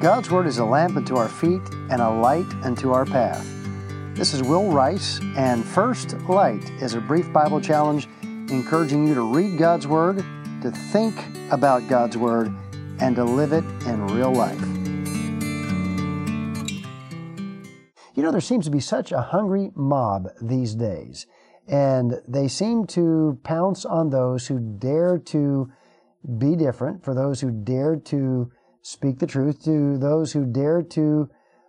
God's Word is a lamp unto our feet and a light unto our path. This is Will Rice, and First Light is a brief Bible challenge encouraging you to read God's Word, to think about God's Word, and to live it in real life. You know, there seems to be such a hungry mob these days, and they seem to pounce on those who dare to be different, for those who dare to speak the truth, to those who dare to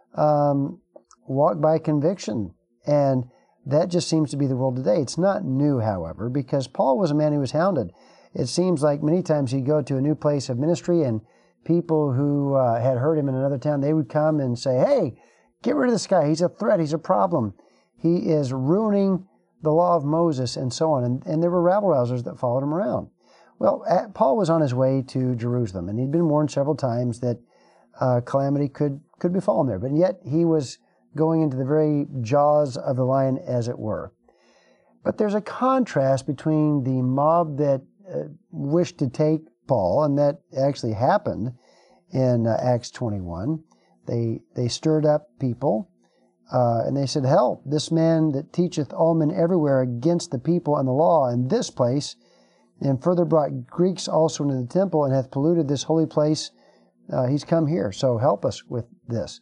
walk by conviction. And that just seems to be the world today. It's not new, however, because Paul was a man who was hounded. It seems like many times he'd go to a new place of ministry, and people who had heard him in another town, they would come and say, "Hey, get rid of this guy. He's a threat. He's a problem. He is ruining the law of Moses," and so on. And there were rabble-rousers that followed him around. Well, Paul was on his way to Jerusalem, and he'd been warned several times that calamity could befall him there. But yet he was going into the very jaws of the lion, as it were. But there's a contrast between the mob that wished to take Paul, and that actually happened in Acts 21. They stirred up people, and they said, "Help, this man that teacheth all men everywhere against the people and the law in this place, and further brought Greeks also into the temple, and hath polluted this holy place. He's come here, so help us with this."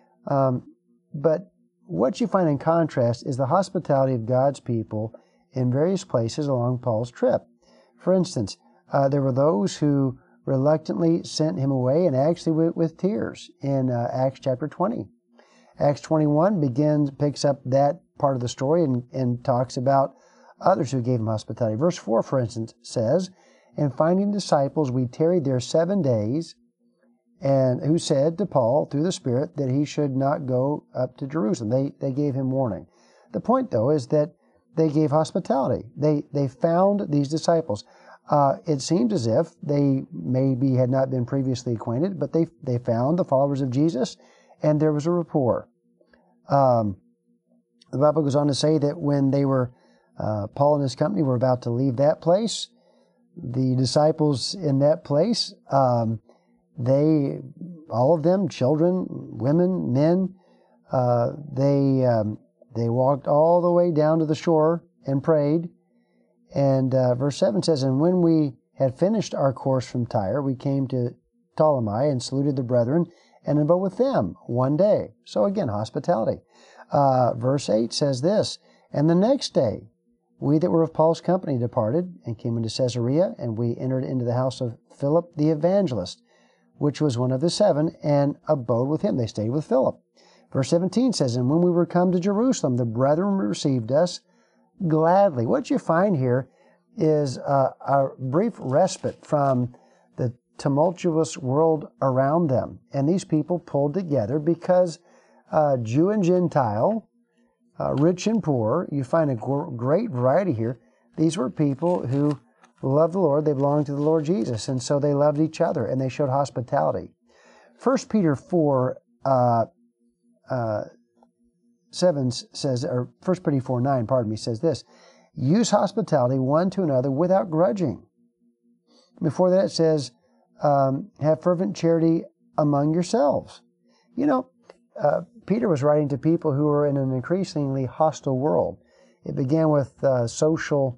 But what you find in contrast is the hospitality of God's people in various places along Paul's trip. For instance, there were those who reluctantly sent him away, and actually with tears, in Acts chapter 20. Acts 21 picks up that part of the story and talks about others who gave him hospitality. Verse 4, for instance, says, "And finding disciples, we tarried there 7 days, and who said to Paul through the Spirit that he should not go up to Jerusalem." They gave him warning. The point, though, is that they gave hospitality. They found these disciples. It seemed as if they maybe had not been previously acquainted, but they found the followers of Jesus, and there was a rapport. The Bible goes on to say that when they were Paul and his company were about to leave that place, the disciples in that place, all of them, children, women, men, they walked all the way down to the shore and prayed. And verse 7 says, "And when we had finished our course from Tyre, we came to Ptolemy and saluted the brethren, and abode with them one day." So again, hospitality. Verse 8 says this, "And the next day, we that were of Paul's company departed, and came into Caesarea, and we entered into the house of Philip the evangelist, which was one of the 7, and abode with him." They stayed with Philip. Verse 17 says, "And when we were come to Jerusalem, the brethren received us gladly." What you find here is a brief respite from the tumultuous world around them. And these people pulled together because Jew and Gentile, rich and poor, you find a great variety here. These were people who loved the Lord. They belonged to the Lord Jesus, and so they loved each other, and they showed hospitality. 1 Peter 4, 7 says, or 1 Peter 4, 9, says this, "Use hospitality one to another without grudging." Before that it says, "Have fervent charity among yourselves." You know, Peter was writing to people who were in an increasingly hostile world. It began with social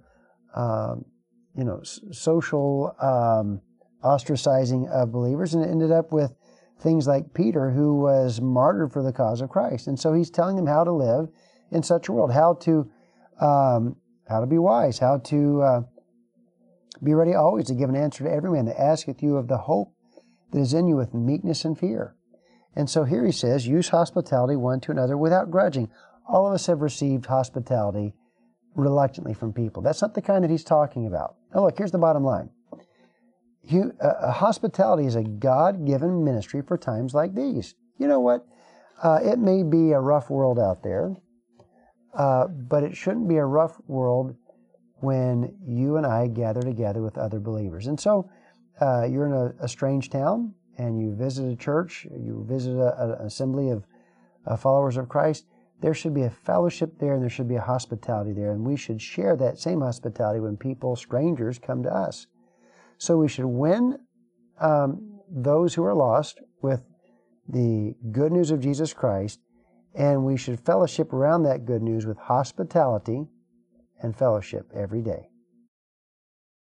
ostracizing of believers, and it ended up with things like Peter, who was martyred for the cause of Christ. And so he's telling them how to live in such a world, how to be wise, how to be ready always to give an answer to every man that asketh you of the hope that is in you with meekness and fear. And so here he says, use hospitality one to another without grudging. All of us have received hospitality reluctantly from people. That's not the kind that he's talking about. Now look, here's the bottom line. Hospitality is a God-given ministry for times like these. You know what? It may be a rough world out there, but it shouldn't be a rough world when you and I gather together with other believers. And so you're in a strange town, and you visit a church, you visit an assembly of followers of Christ. There should be a fellowship there, and there should be a hospitality there, and we should share that same hospitality when people, strangers, come to us. So we should win those who are lost with the good news of Jesus Christ, and we should fellowship around that good news with hospitality and fellowship every day.